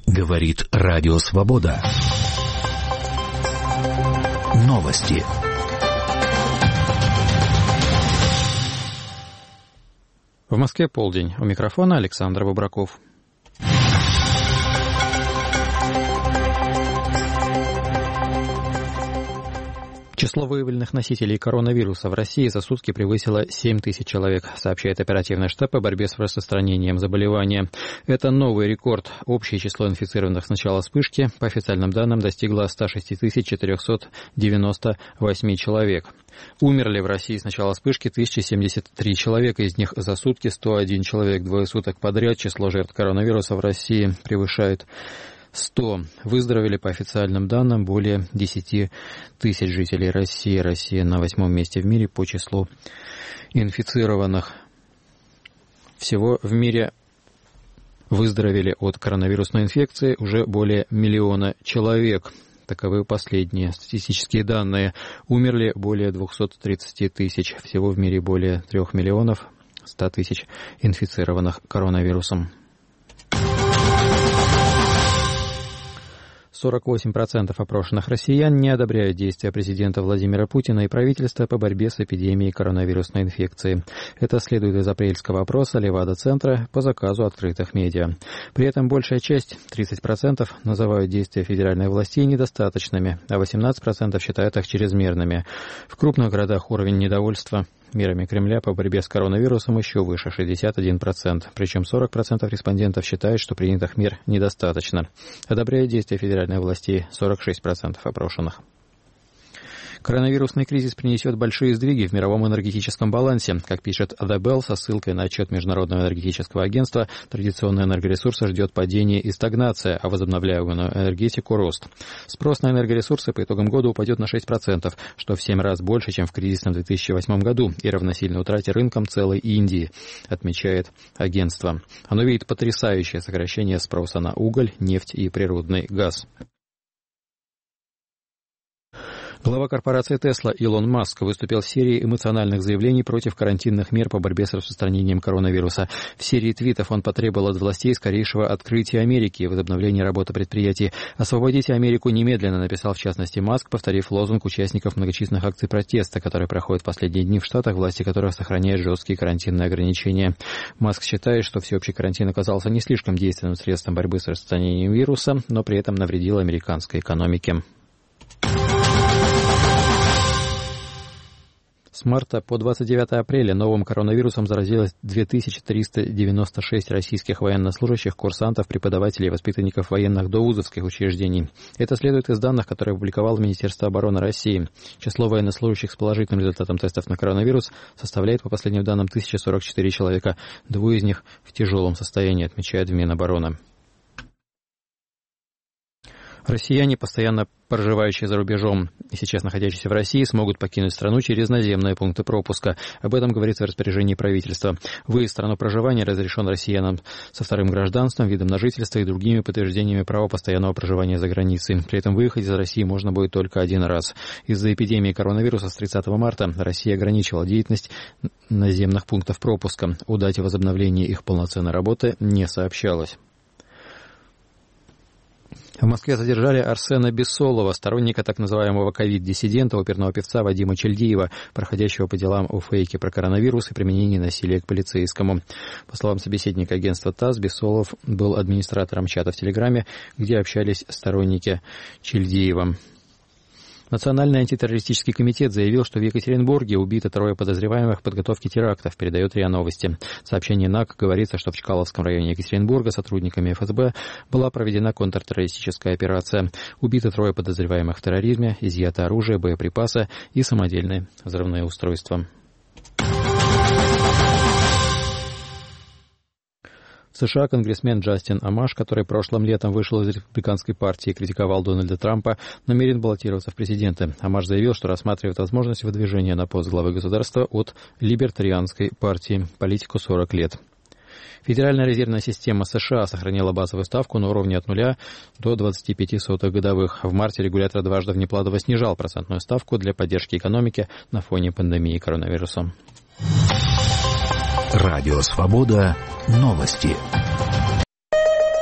Говорит Радио Свобода. Новости. В Москве полдень. У микрофона Александр Бобраков. Число выявленных носителей коронавируса в России за сутки превысило 7 тысяч человек, сообщает оперативный штаб по борьбе с распространением заболевания. Это новый рекорд. Общее число инфицированных с начала вспышки, по официальным данным, достигло 106 498 человек. Умерли в России с начала вспышки 1073 человека, из них за сутки 101 человек. Двое суток подряд число жертв коронавируса в России превышает 100. Выздоровели, по официальным данным, более 10 тысяч жителей России. Россия на 8-м месте в мире по числу инфицированных. Всего в мире выздоровели от коронавирусной инфекции уже более 1 миллиона человек. Таковы последние статистические данные. Умерли более 230 тысяч. Всего в мире более 3 миллионов 100 тысяч инфицированных коронавирусом. 48% опрошенных россиян не одобряют действия президента Владимира Путина и правительства по борьбе с эпидемией коронавирусной инфекции. Это следует из апрельского опроса Левада-центра по заказу открытых медиа. При этом большая часть, 30%, называют действия федеральных властей недостаточными, а 18% считают их чрезмерными. В крупных городах уровень недовольства мерами Кремля по борьбе с коронавирусом еще выше, 61%. Причем 40% респондентов считают, что принятых мер недостаточно. Одобряют действия федеральных властей 46% опрошенных. Коронавирусный кризис принесет большие сдвиги в мировом энергетическом балансе. Как пишет The Bell со ссылкой на отчет Международного энергетического агентства, традиционные энергоресурсы ждет падение и стагнация, а возобновляемую энергетику – рост. Спрос на энергоресурсы по итогам года упадет на 6%, что в 7 раз больше, чем в кризисном 2008 году, и равносильно утрате рынком целой Индии, отмечает агентство. Оно видит потрясающее сокращение спроса на уголь, нефть и природный газ. Глава корпорации Tesla Илон Маск выступил с серией эмоциональных заявлений против карантинных мер по борьбе с распространением коронавируса. В серии твитов он потребовал от властей скорейшего открытия Америки и возобновления работы предприятий. «Освободите Америку немедленно», написал в частности Маск, повторив лозунг участников многочисленных акций протеста, которые проходят в последние дни в Штатах, власти которых сохраняют жесткие карантинные ограничения. Маск считает, что всеобщий карантин оказался не слишком действенным средством борьбы с распространением вируса, но при этом навредил американской экономике. С марта по 29 апреля новым коронавирусом заразилось 2396 российских военнослужащих, курсантов, преподавателей и воспитанников военных довузовских учреждений. Это следует из данных, которые опубликовало Министерство обороны России. Число военнослужащих с положительным результатом тестов на коронавирус составляет, по последним данным, 1044 человека. 2 из них в тяжелом состоянии, отмечает в Минобороны. Россияне, постоянно проживающие за рубежом и сейчас находящиеся в России, смогут покинуть страну через наземные пункты пропуска. Об этом говорится в распоряжении правительства. Выезд в страну проживания разрешен россиянам со 2-м гражданством, видом на жительство и другими подтверждениями права постоянного проживания за границей. При этом выехать из России можно будет только 1 раз. Из-за эпидемии коронавируса с 30 марта Россия ограничила деятельность наземных пунктов пропуска. О дате возобновления их полноценной работы не сообщалось. В Москве задержали Арсена Бессолова, сторонника так называемого ковид-диссидента, оперного певца Вадима Чельдиева, проходящего по делам о фейке про коронавирус и применении насилия к полицейскому. По словам собеседника агентства ТАСС, Бессолов был администратором чата в Телеграме, где общались сторонники Чельдиева. Национальный антитеррористический комитет заявил, что в Екатеринбурге убито 3 подозреваемых в подготовке терактов, передает РИА Новости. В сообщении НАК говорится, что в Чкаловском районе Екатеринбурга сотрудниками ФСБ была проведена контртеррористическая операция. Убито 3 подозреваемых в терроризме, изъято оружие, боеприпасы и самодельные взрывные устройства. В США конгрессмен Джастин Амаш, который прошлым летом вышел из республиканской партии и критиковал Дональда Трампа, намерен баллотироваться в президенты. Амаш заявил, что рассматривает возможность выдвижения на пост главы государства от либертарианской партии. Политику 40 лет. Федеральная резервная система США сохранила базовую ставку на уровне от 0 до 0,25 годовых. В марте регулятор дважды внепланово снижал процентную ставку для поддержки экономики на фоне пандемии коронавируса. Радио «Свобода». Новости.